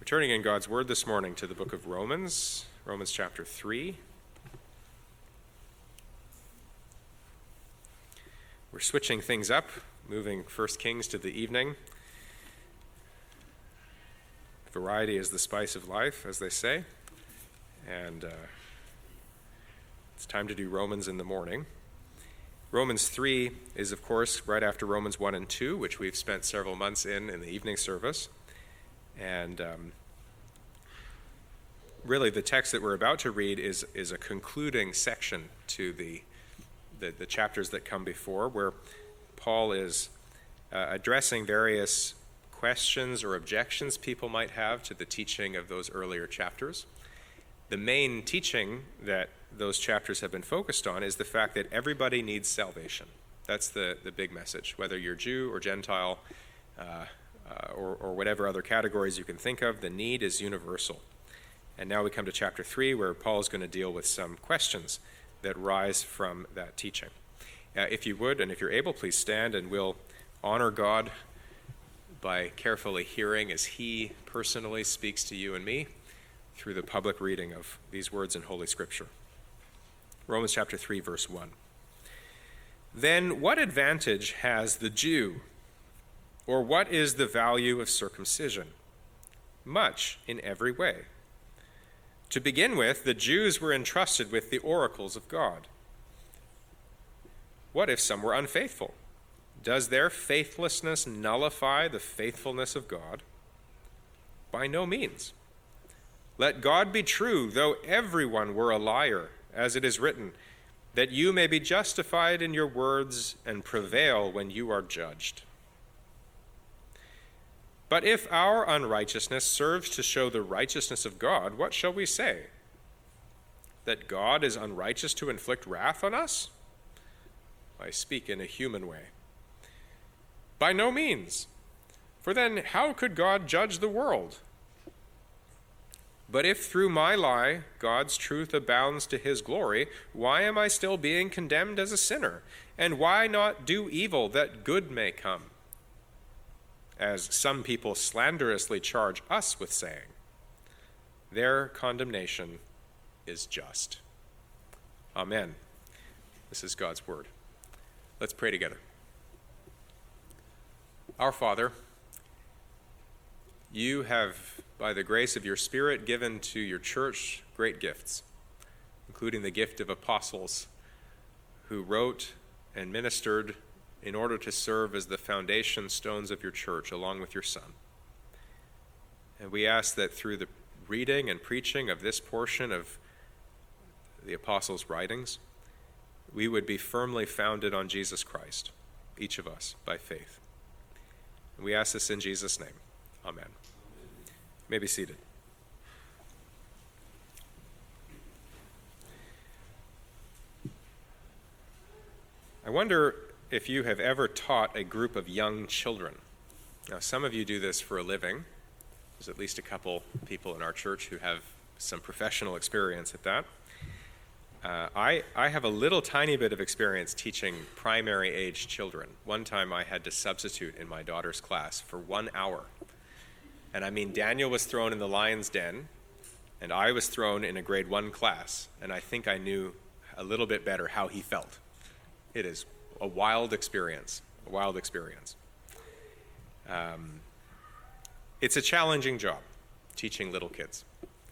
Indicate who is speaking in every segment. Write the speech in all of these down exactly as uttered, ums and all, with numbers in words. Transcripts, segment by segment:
Speaker 1: Turning in God's Word this morning to the book of Romans, Romans chapter three. We're switching things up, moving First Kings to the evening. Variety is the spice of life, as they say. And uh, it's time to do Romans in the morning. Romans three is, of course, right after Romans one and two, which we've spent several months in in the evening service. And um, really, the text that we're about to read is, is a concluding section to the, the, the chapters that come before, where Paul is uh, addressing various questions or objections people might have to the teaching of those earlier chapters. The main teaching that those chapters have been focused on is the fact that everybody needs salvation. That's the, the big message, whether you're Jew or Gentile, uh, Uh, or, or whatever other categories you can think of, the need is universal. And now we come to chapter three, where Paul is going to deal with some questions that rise from that teaching. Uh, if you would, and if you're able, please stand, and we'll honor God by carefully hearing as he personally speaks to you and me through the public reading of these words in Holy Scripture. Romans chapter three, verse one. Then what advantage has the Jew? Or what is the value of circumcision? Much in every way. To begin with, the Jews were entrusted with the oracles of God. What if some were unfaithful? Does their faithlessness nullify the faithfulness of God? By no means. Let God be true, though everyone were a liar, as it is written, that you may be justified in your words and prevail when you are judged. But if our unrighteousness serves to show the righteousness of God, what shall we say? That God is unrighteous to inflict wrath on us? I speak in a human way. By no means. For then how could God judge the world? But if through my lie God's truth abounds to his glory, why am I still being condemned as a sinner? And why not do evil that good may come? As some people slanderously charge us with saying, their condemnation is just. Amen. This is God's word. Let's pray together. Our Father, you have, by the grace of your Spirit, given to your church great gifts, including the gift of apostles who wrote and ministered in order to serve as the foundation stones of your church, along with your Son. And we ask that through the reading and preaching of this portion of the apostles' writings, we would be firmly founded on Jesus Christ, each of us, by faith. And we ask this in Jesus' name. Amen. You may be seated. I wonder if you have ever taught a group of young children. Now, some of you do this for a living. There's at least a couple people in our church who have some professional experience at that. Uh, I, I have a little tiny bit of experience teaching primary age children. One time I had to substitute in my daughter's class for one hour. And I mean, Daniel was thrown in the lion's den, and I was thrown in a grade one class, and I think I knew a little bit better how he felt. It is a wild experience, a wild experience. Um, it's a challenging job, teaching little kids.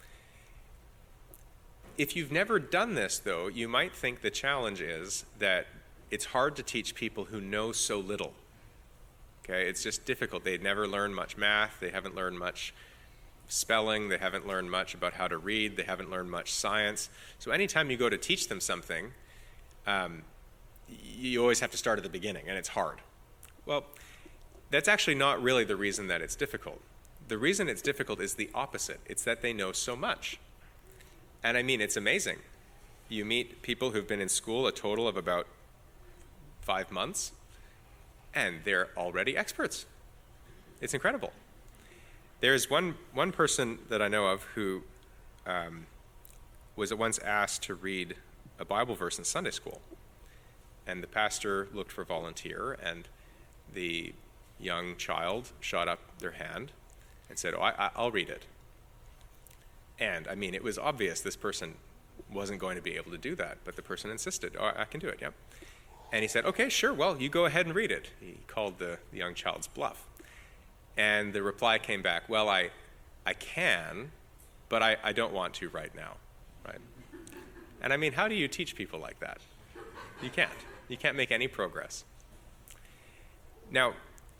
Speaker 1: If you've never done this, though, you might think the challenge is that it's hard to teach people who know so little. Okay, it's just difficult. They've never learned much math. They haven't learned much spelling. They haven't learned much about how to read. They haven't learned much science. So anytime you go to teach them something, um, you always have to start at the beginning, and it's hard. Well, that's actually not really the reason that it's difficult. The reason it's difficult is the opposite. It's that they know so much. And I mean, it's amazing. You meet people who've been in school a total of about five months, and they're already experts. It's incredible. There's one, one person that I know of who um, was at once asked to read a Bible verse in Sunday school. And the pastor looked for a volunteer, and the young child shot up their hand and said, oh, I, I'll read it. And, I mean, it was obvious this person wasn't going to be able to do that, but the person insisted, oh, I can do it, yep. And he said, okay, sure, well, you go ahead and read it. He called the, the young child's bluff. And the reply came back, well, I I can, but I, I don't want to right now, right? And I mean, how do you teach people like that? You can't. You can't make any progress. Now,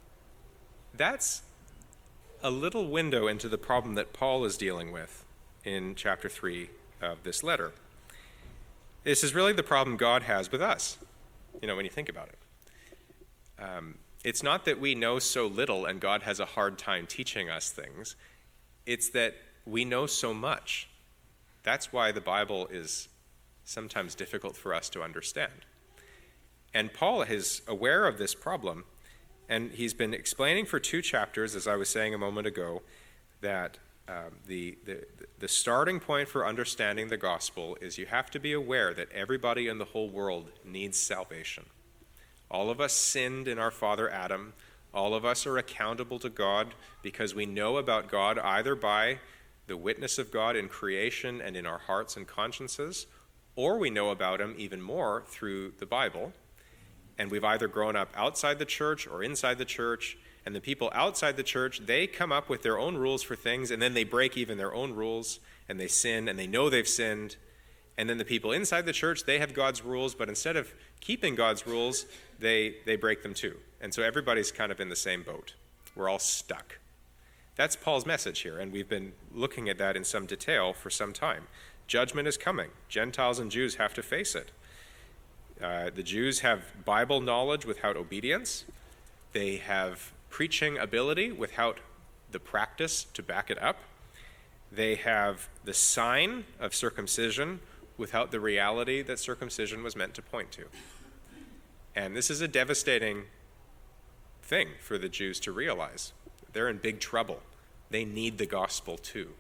Speaker 1: that's a little window into the problem that Paul is dealing with in chapter three of this letter. This is really the problem God has with us, you know, when you think about it. Um, it's not that we know so little and God has a hard time teaching us things. It's that we know so much. That's why the Bible is sometimes difficult for us to understand. And Paul is aware of this problem, and he's been explaining for two chapters, as I was saying a moment ago, that um, the, the, the starting point for understanding the gospel is you have to be aware that everybody in the whole world needs salvation. All of us sinned in our father Adam. All of us are accountable to God because we know about God either by the witness of God in creation and in our hearts and consciences, or we know about him even more through the Bible. And we've either grown up outside the church or inside the church, and the people outside the church, they come up with their own rules for things, and then they break even their own rules, and they sin, and they know they've sinned. And then the people inside the church, they have God's rules, but instead of keeping God's rules, they, they break them too. And so everybody's kind of in the same boat. We're all stuck. That's Paul's message here, and we've been looking at that in some detail for some time. Judgment is coming. Gentiles and Jews have to face it. Uh, the Jews have Bible knowledge without obedience. They have preaching ability without the practice to back it up. They have the sign of circumcision without the reality that circumcision was meant to point to. And this is a devastating thing for the Jews to realize. They're in big trouble. They need the gospel too.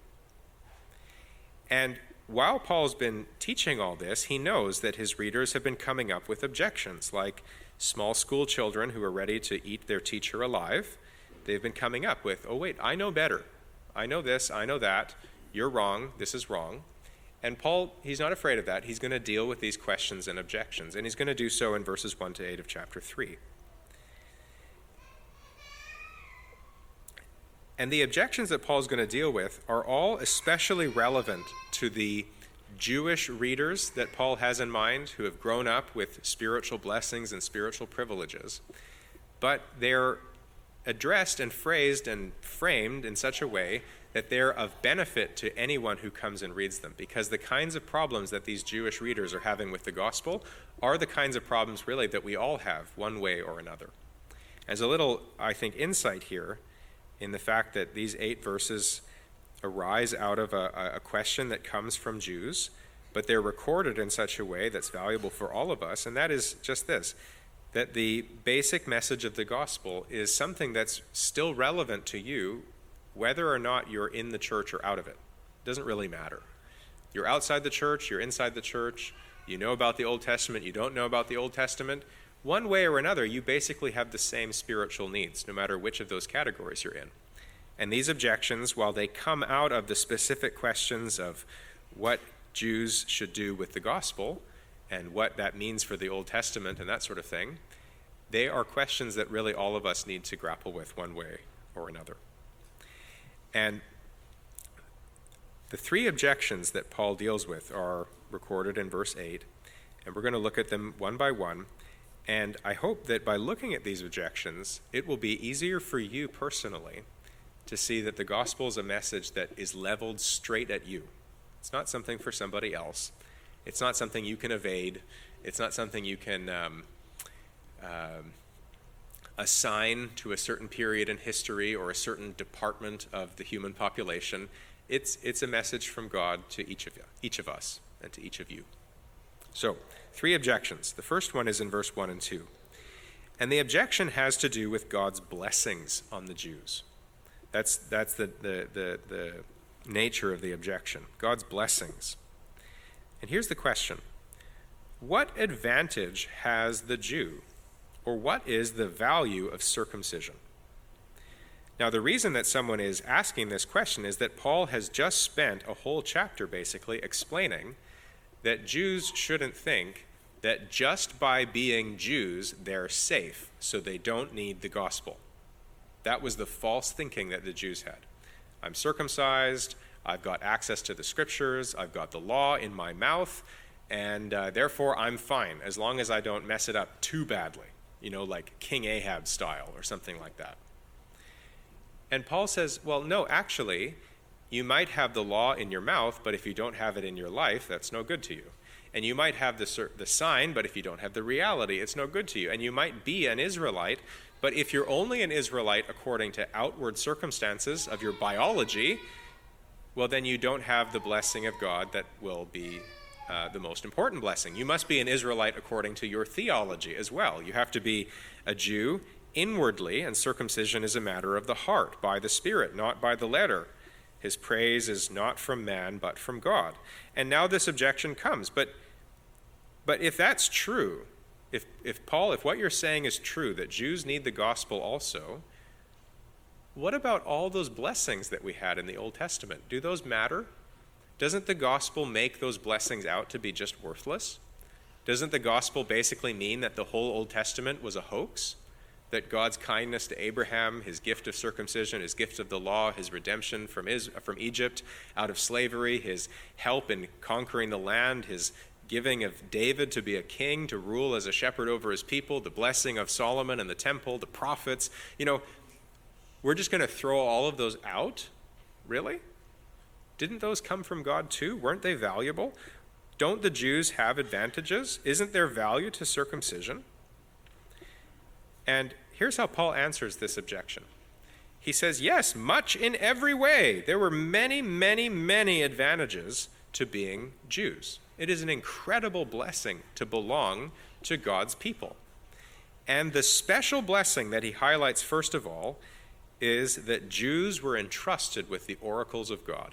Speaker 1: And while Paul's been teaching all this, he knows that his readers have been coming up with objections, like small school children who are ready to eat their teacher alive. They've been coming up with, oh wait, I know better. I know this, I know that. You're wrong, this is wrong. And Paul, he's not afraid of that. He's going to deal with these questions and objections, and he's going to do so in verses one to eight of chapter three. And the objections that Paul's going to deal with are all especially relevant to the Jewish readers that Paul has in mind who have grown up with spiritual blessings and spiritual privileges. But they're addressed and phrased and framed in such a way that they're of benefit to anyone who comes and reads them, because the kinds of problems that these Jewish readers are having with the gospel are the kinds of problems really that we all have one way or another. There's a little, I think, insight here in the fact that these eight verses arise out of a, a question that comes from Jews, but they're recorded in such a way that's valuable for all of us, and that is just this, that the basic message of the gospel is something that's still relevant to you whether or not you're in the church or out of it. It doesn't really matter. You're outside the church, you're inside the church, you know about the Old Testament, you don't know about the Old Testament. One way or another, you basically have the same spiritual needs, no matter which of those categories you're in. And these objections, while they come out of the specific questions of what Jews should do with the gospel and what that means for the Old Testament and that sort of thing, they are questions that really all of us need to grapple with one way or another. And the three objections that Paul deals with are recorded in verse eight, and we're going to look at them one by one. And I hope that by looking at these objections, it will be easier for you personally to see that the gospel is a message that is leveled straight at you. It's not something for somebody else. It's not something you can evade. It's not something you can um, um, assign to a certain period in history or a certain department of the human population. It's it's a message from God to each of you, each of us, and to each of you. So, three objections. The first one is in verse one and two. And the objection has to do with God's blessings on the Jews. That's that's the the the, the nature of the objection. God's blessings. And here's the question. What advantage has the Jew? Or what is the value of circumcision? Now, the reason that someone is asking this question is that Paul has just spent a whole chapter basically explaining that Jews shouldn't think that just by being Jews, they're safe, so they don't need the gospel. That was the false thinking that the Jews had. I'm circumcised, I've got access to the scriptures, I've got the law in my mouth, and uh, therefore I'm fine as long as I don't mess it up too badly, you know, like King Ahab style or something like that. And Paul says, well, no, actually, you might have the law in your mouth, but if you don't have it in your life, that's no good to you. And you might have the, the sign, but if you don't have the reality, it's no good to you. And you might be an Israelite, but if you're only an Israelite according to outward circumstances of your biology, well, then you don't have the blessing of God that will be uh, the most important blessing. You must be an Israelite according to your theology as well. You have to be a Jew inwardly, and circumcision is a matter of the heart, by the Spirit, not by the letter. His praise is not from man, but from God. And now this objection comes. But but if that's true, if if Paul, if what you're saying is true, that Jews need the gospel also, what about all those blessings that we had in the Old Testament? Do those matter? Doesn't the gospel make those blessings out to be just worthless? Doesn't the gospel basically mean that the whole Old Testament was a hoax? That God's kindness to Abraham, his gift of circumcision, his gift of the law, his redemption from, Is- from Egypt out of slavery, his help in conquering the land, his giving of David to be a king, to rule as a shepherd over his people, the blessing of Solomon and the temple, the prophets. You know, we're just going to throw all of those out? Really? Didn't those come from God too? Weren't they valuable? Don't the Jews have advantages? Isn't there value to circumcision? And here's how Paul answers this objection. He says, yes, much in every way. There were many, many, many advantages to being Jews. It is an incredible blessing to belong to God's people. And the special blessing that he highlights first of all is that Jews were entrusted with the oracles of God.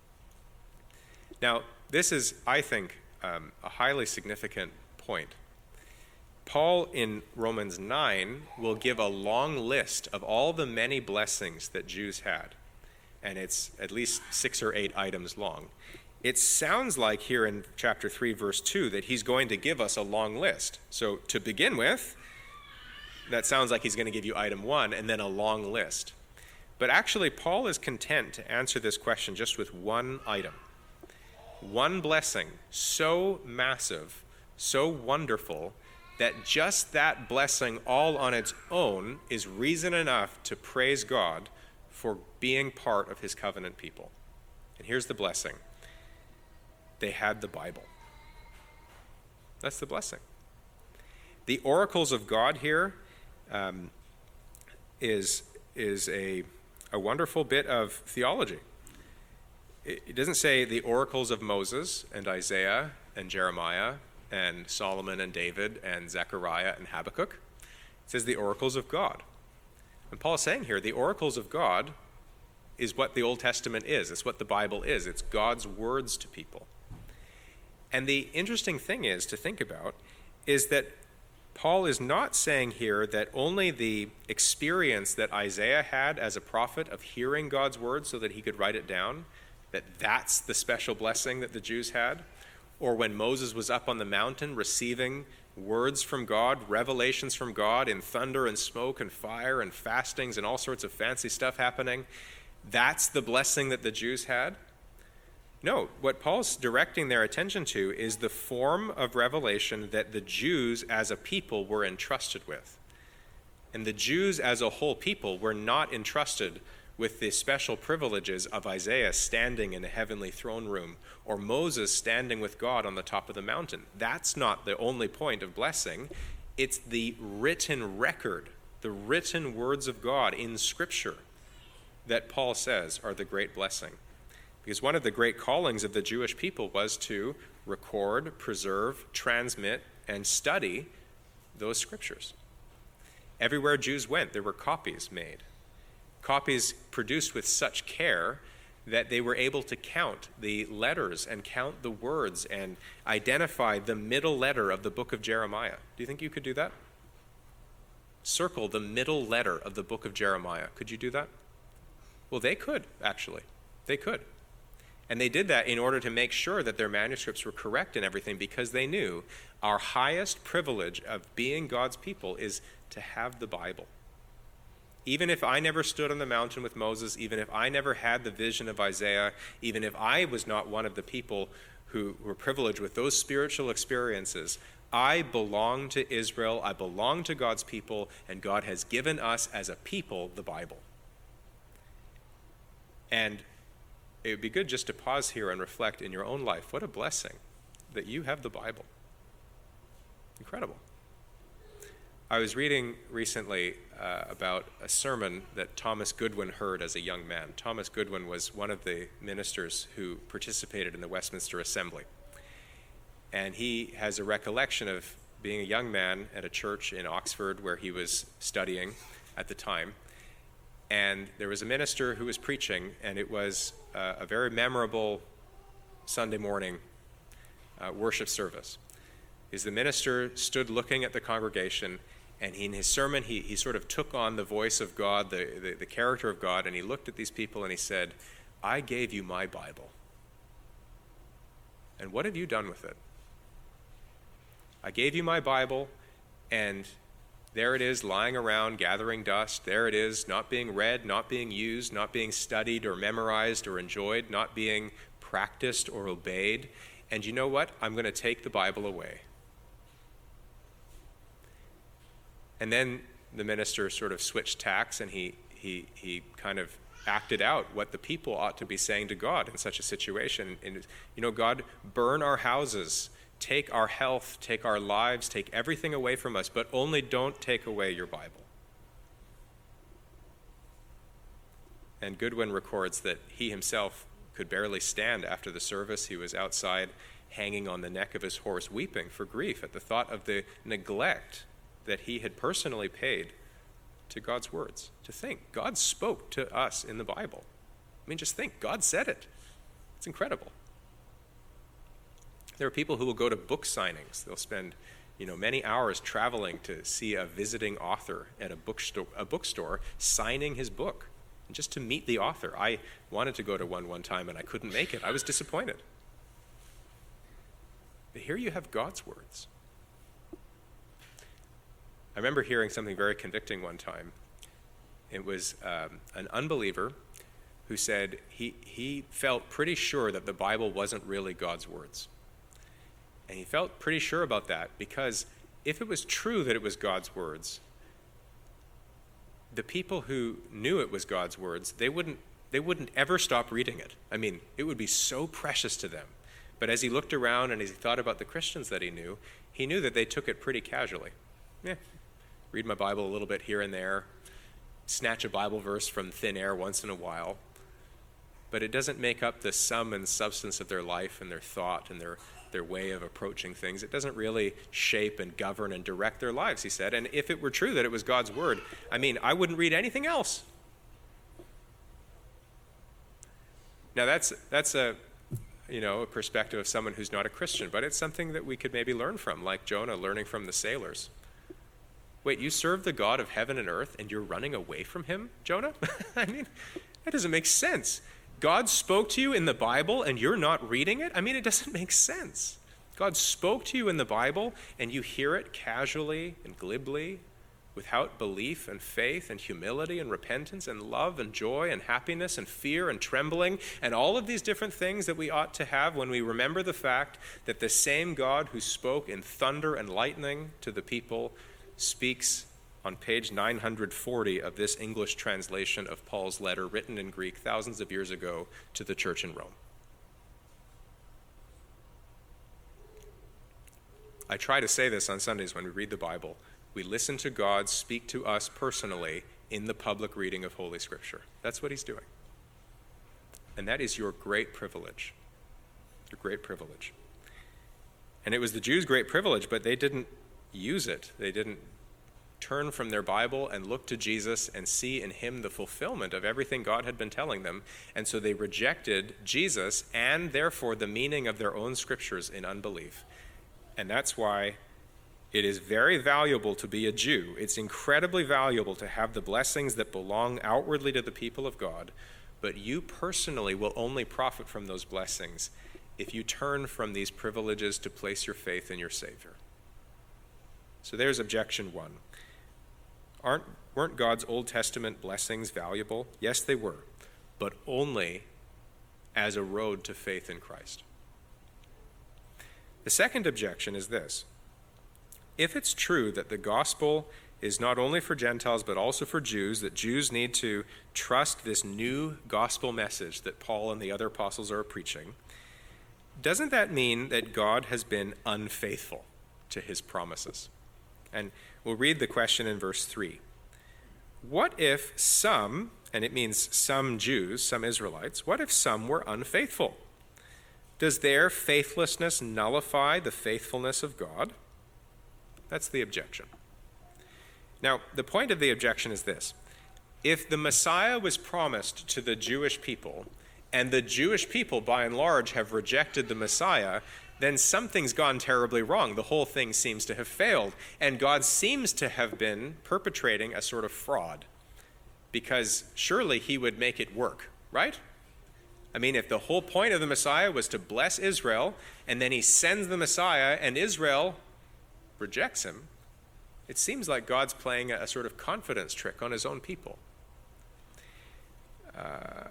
Speaker 1: Now, this is, I think, um, a highly significant point. Paul in Romans nine will give a long list of all the many blessings that Jews had, and it's at least six or eight items long. It sounds like here in chapter three, verse two, that he's going to give us a long list. So to begin with, that sounds like he's going to give you item one and then a long list. But actually, Paul is content to answer this question just with one item. One blessing so massive, so wonderful, that just that blessing all on its own is reason enough to praise God for being part of his covenant people. And here's the blessing. They had the Bible. That's the blessing. The oracles of God here um, is, is a, a wonderful bit of theology. It, it doesn't say the oracles of Moses and Isaiah and Jeremiah and Solomon and David and Zechariah and Habakkuk. It says the oracles of God. And Paul is saying here, the oracles of God is what the Old Testament is. It's what the Bible is. It's God's words to people. And the interesting thing is to think about is that Paul is not saying here that only the experience that Isaiah had as a prophet of hearing God's word so that he could write it down, that that's the special blessing that the Jews had, or when Moses was up on the mountain receiving words from God, revelations from God in thunder and smoke and fire and fastings and all sorts of fancy stuff happening, that's the blessing that the Jews had? No, what Paul's directing their attention to is the form of revelation that the Jews as a people were entrusted with. And the Jews as a whole people were not entrusted with the special privileges of Isaiah standing in a heavenly throne room or Moses standing with God on the top of the mountain. That's not the only point of blessing. It's the written record, the written words of God in Scripture that Paul says are the great blessing. Because one of the great callings of the Jewish people was to record, preserve, transmit, and study those Scriptures. Everywhere Jews went, there were copies made. Copies produced with such care that they were able to count the letters and count the words and identify the middle letter of the book of Jeremiah. Do you think you could do that? Circle the middle letter of the book of Jeremiah. Could you do that? Well, they could, actually. They could. And they did that in order to make sure that their manuscripts were correct and everything, because they knew our highest privilege of being God's people is to have the Bible. Even if I never stood on the mountain with Moses, even if I never had the vision of Isaiah, even if I was not one of the people who were privileged with those spiritual experiences, I belong to Israel, I belong to God's people, and God has given us as a people the Bible. And it would be good just to pause here and reflect in your own life. What a blessing that you have the Bible. Incredible. I was reading recently uh, about a sermon that Thomas Goodwin heard as a young man. Thomas Goodwin was one of the ministers who participated in the Westminster Assembly. And he has a recollection of being a young man at a church in Oxford where he was studying at the time. And there was a minister who was preaching, and it was uh, a very memorable Sunday morning uh, worship service. Is the minister stood looking at the congregation, and he, in his sermon, he, he sort of took on the voice of God, the, the, the character of God, and he looked at these people and he said, I gave you my Bible. And what have you done with it? I gave you my Bible, and there it is lying around, gathering dust. There it is, not being read, not being used, not being studied or memorized or enjoyed, not being practiced or obeyed. And you know what? I'm going to take the Bible away. And then the minister sort of switched tacks, and he he he kind of acted out what the people ought to be saying to God in such a situation. And, you know, God, burn our houses, take our health, take our lives, take everything away from us, but only don't take away your Bible. And Goodwin records that he himself could barely stand after the service. He was outside hanging on the neck of his horse, weeping for grief at the thought of the neglect that he had personally paid to God's words. To think, God spoke to us in the Bible. I mean, just think, God said it. It's incredible. There are people who will go to book signings. They'll spend, you know, many hours traveling to see a visiting author at a bookstore, a bookstore signing his book, and just to meet the author. I wanted to go to one one time, and I couldn't make it. I was disappointed. But here you have God's words. I remember hearing something very convicting one time. It was um, an unbeliever who said he, he felt pretty sure that the Bible wasn't really God's words. And he felt pretty sure about that because if it was true that it was God's words, the people who knew it was God's words, they wouldn't, they wouldn't ever stop reading it. I mean, it would be so precious to them. But as he looked around and as he thought about the Christians that he knew, he knew that they took it pretty casually. Yeah, read my Bible a little bit here and there, snatch a Bible verse from thin air once in a while, but it doesn't make up the sum and substance of their life and their thought and their, their way of approaching things. It doesn't really shape and govern and direct their lives, he said. And if it were true that it was God's word, I mean, I wouldn't read anything else. Now that's that's a you know a perspective of someone who's not a Christian, but it's something that we could maybe learn from, like Jonah learning from the sailors. Wait, you serve the God of heaven and earth and you're running away from him, Jonah? I mean, that doesn't make sense. God spoke to you in the Bible and you're not reading it? I mean, it doesn't make sense. God spoke to you in the Bible and you hear it casually and glibly, without belief and faith and humility and repentance and love and joy and happiness and fear and trembling and all of these different things that we ought to have when we remember the fact that the same God who spoke in thunder and lightning to the people speaks on page nine hundred forty of this English translation of Paul's letter written in Greek thousands of years ago to the church in Rome. I try to say this on Sundays when we read the Bible. We listen to God speak to us personally in the public reading of Holy Scripture. That's what he's doing. And that is your great privilege. Your great privilege. And it was the Jews' great privilege, but they didn't use it. They didn't turn from their Bible and look to Jesus and see in him the fulfillment of everything God had been telling them. And so they rejected Jesus and therefore the meaning of their own scriptures in unbelief. And that's why it is very valuable to be a Jew. It's incredibly valuable to have the blessings that belong outwardly to the people of God, but you personally will only profit from those blessings if you turn from these privileges to place your faith in your Savior. So there's objection one. Aren't, weren't God's Old Testament blessings valuable? Yes, they were, but only as a road to faith in Christ. The second objection is this. If it's true that the gospel is not only for Gentiles but also for Jews, that Jews need to trust this new gospel message that Paul and the other apostles are preaching, doesn't that mean that God has been unfaithful to his promises? And we'll read the question in verse three. What if some, and it means some Jews, some Israelites, what if some were unfaithful? Does their faithlessness nullify the faithfulness of God? That's the objection. Now, the point of the objection is this. If the Messiah was promised to the Jewish people, and the Jewish people, by and large, have rejected the Messiah, then something's gone terribly wrong. The whole thing seems to have failed, and God seems to have been perpetrating a sort of fraud, because surely he would make it work, right? I mean, if the whole point of the Messiah was to bless Israel, and then he sends the Messiah, and Israel rejects him, it seems like God's playing a, a sort of confidence trick on his own people. Uh,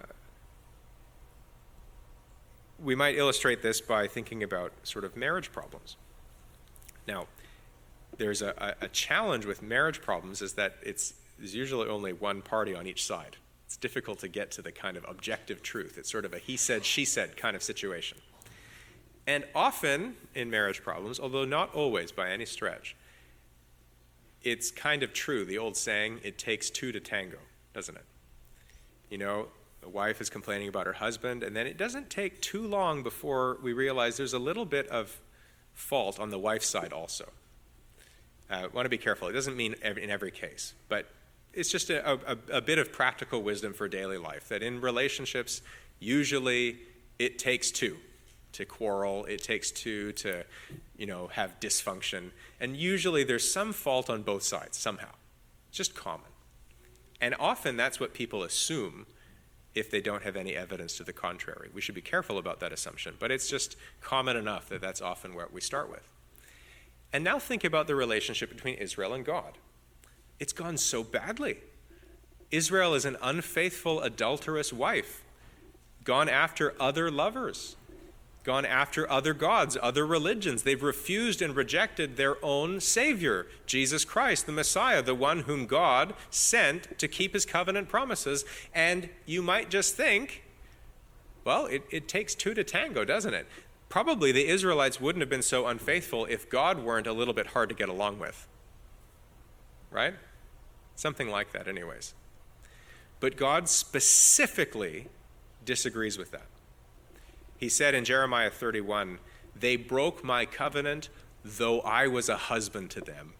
Speaker 1: we might illustrate this by thinking about sort of marriage problems. Now, there's a, a, a challenge with marriage problems is that it's there's usually only one party on each side. It's difficult to get to the kind of objective truth. It's sort of a he said, she said kind of situation. And often in marriage problems, although not always by any stretch, it's kind of true, the old saying, it takes two to tango, doesn't it? You know, the wife is complaining about her husband, and then it doesn't take too long before we realize there's a little bit of fault on the wife's side also. I uh, want to be careful. It doesn't mean in every case, but it's just a, a, a bit of practical wisdom for daily life, that in relationships, usually it takes two to quarrel, it takes two to, you know, have dysfunction, and usually there's some fault on both sides, somehow. It's just common. And often that's what people assume if they don't have any evidence to the contrary. We should be careful about that assumption, but it's just common enough that that's often what we start with. And now think about the relationship between Israel and God. It's gone so badly. Israel is an unfaithful, adulterous wife, gone after other lovers, gone after other gods, other religions. They've refused and rejected their own Savior, Jesus Christ, the Messiah, the one whom God sent to keep his covenant promises. And you might just think, well, it, it takes two to tango, doesn't it? Probably the Israelites wouldn't have been so unfaithful if God weren't a little bit hard to get along with. Right? Something like that anyways. But God specifically disagrees with that. He said in Jeremiah thirty-one, "They broke my covenant, though I was a husband to them."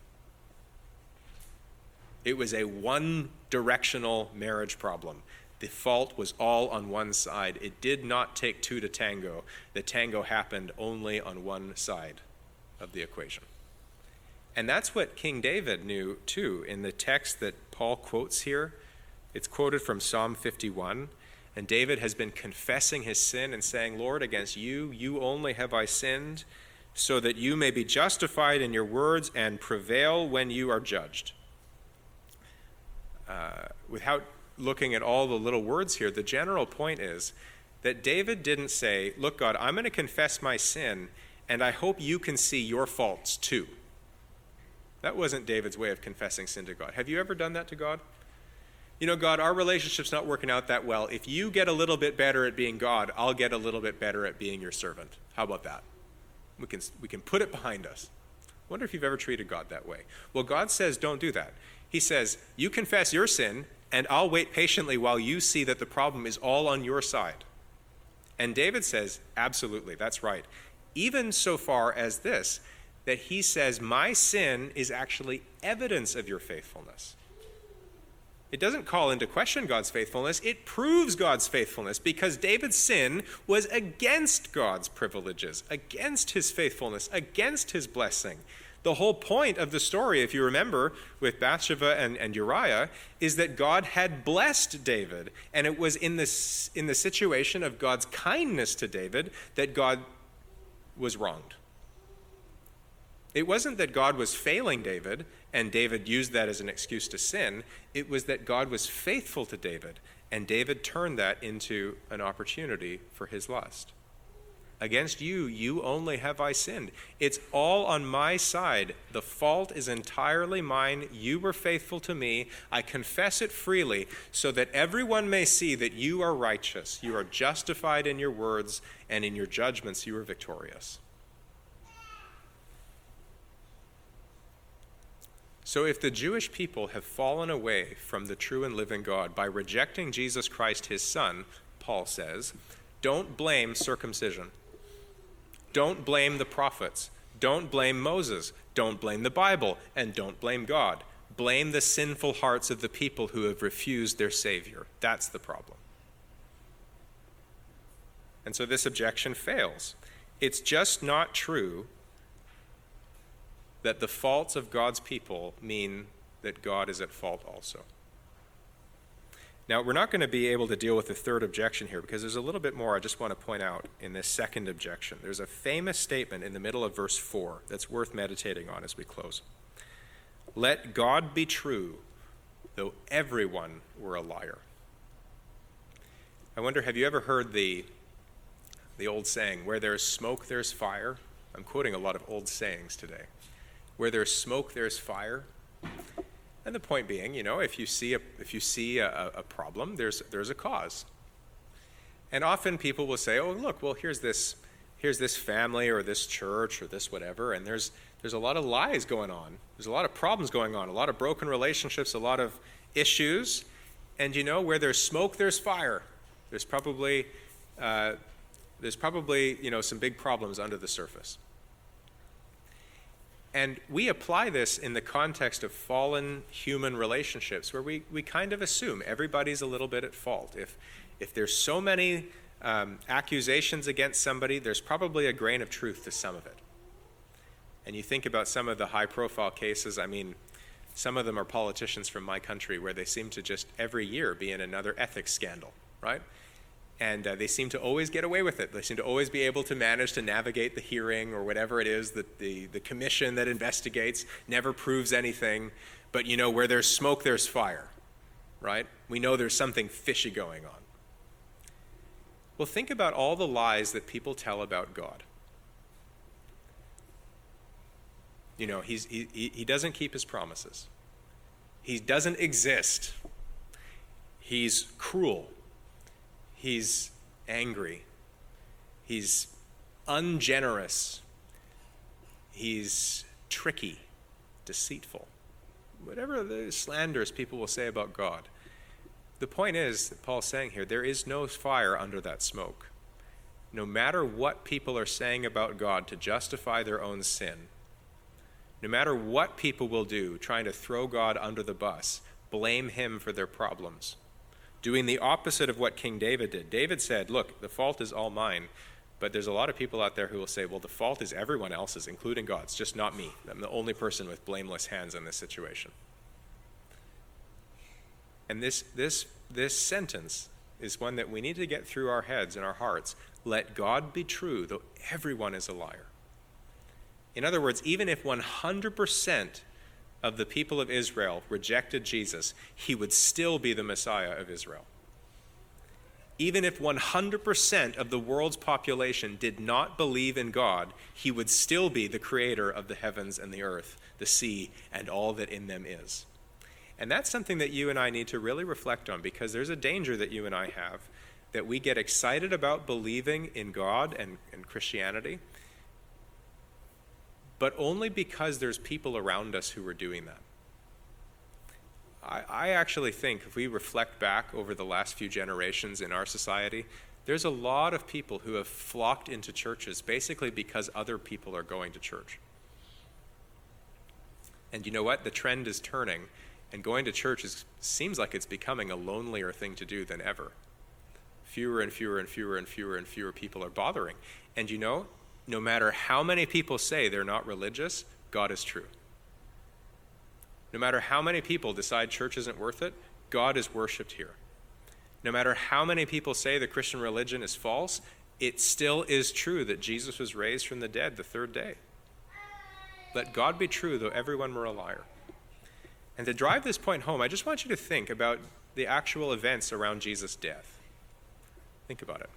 Speaker 1: It was a one-directional marriage problem. The fault was all on one side. It did not take two to tango. The tango happened only on one side of the equation. And that's what King David knew too. In the text that Paul quotes here, it's quoted from Psalm fifty-one. And David has been confessing his sin and saying, "Lord, against you, you only have I sinned, so that you may be justified in your words and prevail when you are judged." Uh, without looking at all the little words here, the general point is that David didn't say, "Look, God, I'm going to confess my sin, and I hope you can see your faults too." That wasn't David's way of confessing sin to God. Have you ever done that to God? You know, God, our relationship's not working out that well. If you get a little bit better at being God, I'll get a little bit better at being your servant. How about that? We can, we can put it behind us. Wonder if you've ever treated God that way. Well, God says don't do that. He says, you confess your sin, and I'll wait patiently while you see that the problem is all on your side. And David says, absolutely, that's right. Even so far as this, that he says, my sin is actually evidence of your faithfulness. It doesn't call into question God's faithfulness. It proves God's faithfulness because David's sin was against God's privileges, against his faithfulness, against his blessing. The whole point of the story, if you remember, with Bathsheba and, and Uriah, is that God had blessed David. And it was in this in the situation of God's kindness to David that God was wronged. It wasn't that God was failing David and David used that as an excuse to sin. It was that God was faithful to David and David turned that into an opportunity for his lust. Against you, you only have I sinned. It's all on my side. The fault is entirely mine. You were faithful to me. I confess it freely so that everyone may see that you are righteous. You are justified in your words, and in your judgments you are victorious. So if the Jewish people have fallen away from the true and living God by rejecting Jesus Christ, his son, Paul says, don't blame circumcision. Don't blame the prophets. Don't blame Moses. Don't blame the Bible. And don't blame God. Blame the sinful hearts of the people who have refused their Savior. That's the problem. And so this objection fails. It's just not true that the faults of God's people mean that God is at fault also. Now, we're not going to be able to deal with the third objection here because there's a little bit more I just want to point out in this second objection. There's a famous statement in the middle of verse four that's worth meditating on as we close. Let God be true, though everyone were a liar. I wonder, have you ever heard the, the old saying, where there's smoke, there's fire? I'm quoting a lot of old sayings today. Where there's smoke, there's fire. And the point being, you know, if you see a if you see a, a problem, there's there's a cause. And often people will say, "Oh, look, well, here's this here's this family or this church or this whatever, and there's there's a lot of lies going on. There's a lot of problems going on, a lot of broken relationships, a lot of issues. And you know, where there's smoke, there's fire. There's probably uh, there's probably you know some big problems under the surface." And we apply this in the context of fallen human relationships where we, we kind of assume everybody's a little bit at fault. If, if there's so many um, accusations against somebody, there's probably a grain of truth to some of it. And you think about some of the high-profile cases, I mean, some of them are politicians from my country where they seem to just every year be in another ethics scandal, right? And uh, they seem to always get away with it. They seem to always be able to manage to navigate the hearing or whatever it is that the, the commission that investigates never proves anything. But, you know, where there's smoke, there's fire, right? We know there's something fishy going on. Well, think about all the lies that people tell about God. You know, he's, he, he doesn't keep his promises. He doesn't exist. He's cruel. He's angry. He's ungenerous. He's tricky, deceitful. Whatever the slanders people will say about God. The point is, that Paul's saying here, there is no fire under that smoke. No matter what people are saying about God to justify their own sin, no matter what people will do trying to throw God under the bus, blame him for their problems, doing the opposite of what King David did. David said, look, the fault is all mine, but there's a lot of people out there who will say, well, the fault is everyone else's, including God's, just not me. I'm the only person with blameless hands in this situation. And this, this, this sentence is one that we need to get through our heads and our hearts. Let God be true, though everyone is a liar. In other words, even if one hundred percent of the people of Israel rejected Jesus, he would still be the Messiah of Israel. Even if one hundred percent of the world's population did not believe in God, he would still be the creator of the heavens and the earth, the sea, and all that in them is. And that's something that you and I need to really reflect on, because there's a danger that you and I have, that we get excited about believing in God and, and Christianity, but only because there's people around us who are doing that. I, I actually think if we reflect back over the last few generations in our society, there's a lot of people who have flocked into churches basically because other people are going to church. And you know what? The trend is turning, and going to church is, seems like it's becoming a lonelier thing to do than ever. Fewer and fewer and fewer and fewer and fewer people are bothering. And you know, no matter how many people say they're not religious, God is true. No matter how many people decide church isn't worth it, God is worshipped here. No matter how many people say the Christian religion is false, it still is true that Jesus was raised from the dead the third day. Let God be true, though everyone were a liar. And to drive this point home, I just want you to think about the actual events around Jesus' death. Think about it.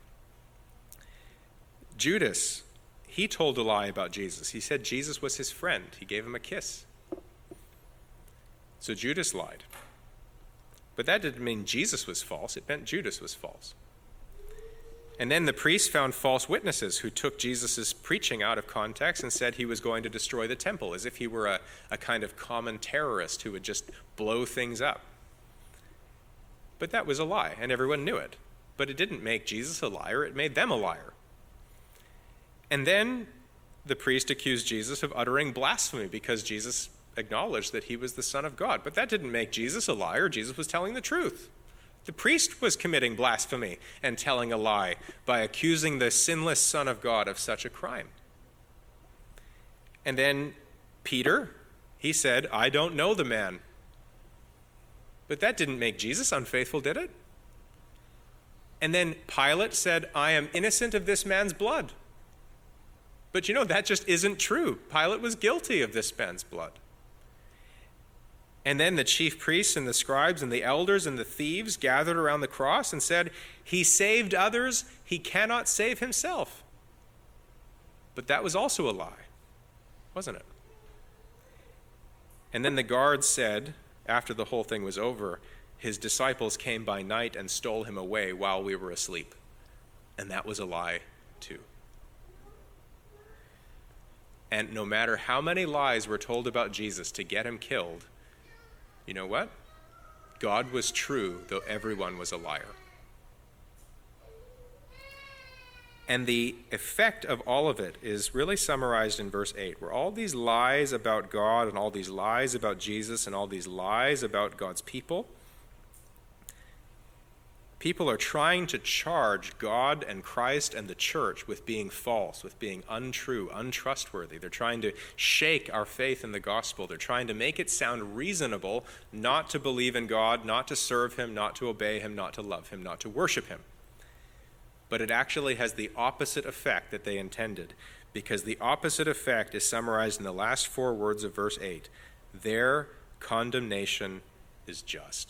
Speaker 1: Judas, he told a lie about Jesus. He said Jesus was his friend. He gave him a kiss. So Judas lied. But that didn't mean Jesus was false. It meant Judas was false. And then the priests found false witnesses who took Jesus' preaching out of context and said he was going to destroy the temple, as if he were a, a kind of common terrorist who would just blow things up. But that was a lie, and everyone knew it. But it didn't make Jesus a liar, it made them a liar. And then the priest accused Jesus of uttering blasphemy because Jesus acknowledged that he was the Son of God. But that didn't make Jesus a liar. Jesus was telling the truth. The priest was committing blasphemy and telling a lie by accusing the sinless Son of God of such a crime. And then Peter, he said, I don't know the man. But that didn't make Jesus unfaithful, did it? And then Pilate said, I am innocent of this man's blood. But you know, that just isn't true. Pilate was guilty of this man's blood. And then the chief priests and the scribes and the elders and the thieves gathered around the cross and said, he saved others, he cannot save himself. But that was also a lie, wasn't it? And then the guards said, after the whole thing was over, his disciples came by night and stole him away while we were asleep. And that was a lie too. And no matter how many lies were told about Jesus to get him killed, you know what? God was true, though everyone was a liar. And the effect of all of it is really summarized in verse eight, where all these lies about God and all these lies about Jesus and all these lies about God's people, people are trying to charge God and Christ and the church with being false, with being untrue, untrustworthy. They're trying to shake our faith in the gospel. They're trying to make it sound reasonable not to believe in God, not to serve him, not to obey him, not to love him, not to worship him. But it actually has the opposite effect that they intended, because the opposite effect is summarized in the last four words of verse eight. Their condemnation is just.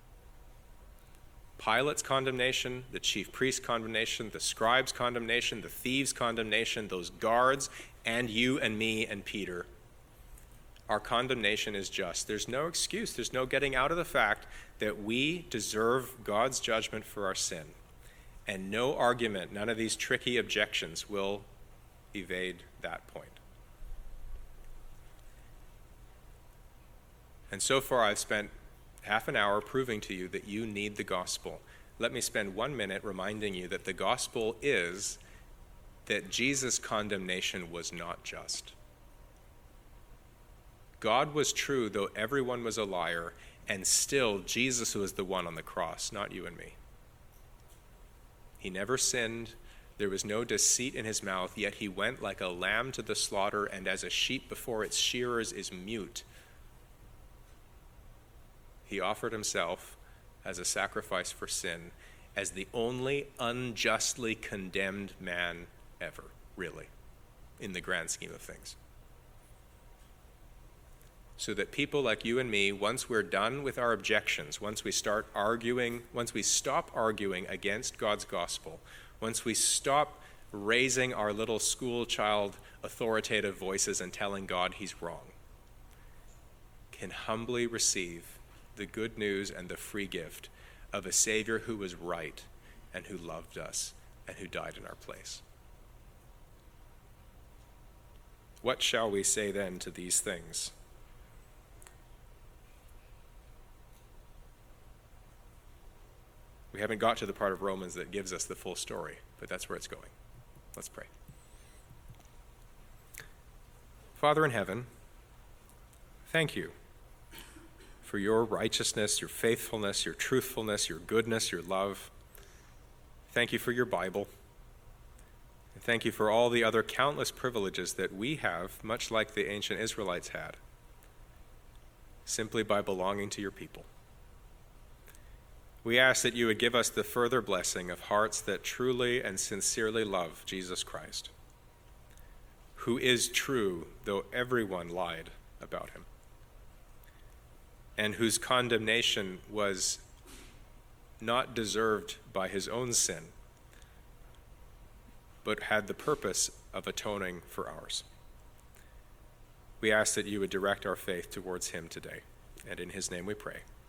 Speaker 1: Pilate's condemnation, the chief priest's condemnation, the scribe's condemnation, the thieves' condemnation, those guards, and you and me and Peter, our condemnation is just. There's no excuse. There's no getting out of the fact that we deserve God's judgment for our sin. And no argument, none of these tricky objections will evade that point. And so far I've spent half an hour proving to you that you need the gospel. Let me spend one minute reminding you that the gospel is that Jesus' condemnation was not just. God was true, though everyone was a liar, and still Jesus was the one on the cross, not you and me. He never sinned. There was no deceit in his mouth, yet he went like a lamb to the slaughter, and as a sheep before its shearers is mute, he offered himself as a sacrifice for sin, as the only unjustly condemned man ever, really, in the grand scheme of things. So that people like you and me, once we're done with our objections, once we start arguing, once we stop arguing against God's gospel, once we stop raising our little school child authoritative voices and telling God he's wrong, can humbly receive the good news and the free gift of a Savior who was right and who loved us and who died in our place. What shall we say then to these things? We haven't got to the part of Romans that gives us the full story, but that's where it's going. Let's pray. Father in heaven, thank you for your righteousness, your faithfulness, your truthfulness, your goodness, your love. Thank you for your Bible. Thank you for all the other countless privileges that we have, much like the ancient Israelites had, simply by belonging to your people. We ask that you would give us the further blessing of hearts that truly and sincerely love Jesus Christ, who is true, though everyone lied about him, and whose condemnation was not deserved by his own sin, but had the purpose of atoning for ours. We ask that you would direct our faith towards him today, and in his name we pray.